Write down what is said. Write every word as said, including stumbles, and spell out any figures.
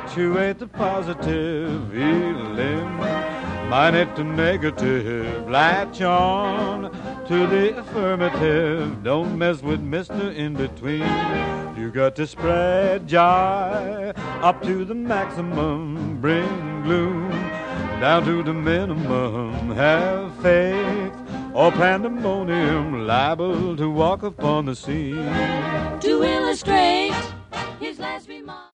Punctuate the positive, elim. Minus the negative, latch on to the affirmative. Don't mess with Mister In Between. You got to spread joy up to the maximum. Bring gloom down to the minimum. Have faith or pandemonium, liable to walk upon the scene. To illustrate his last remark.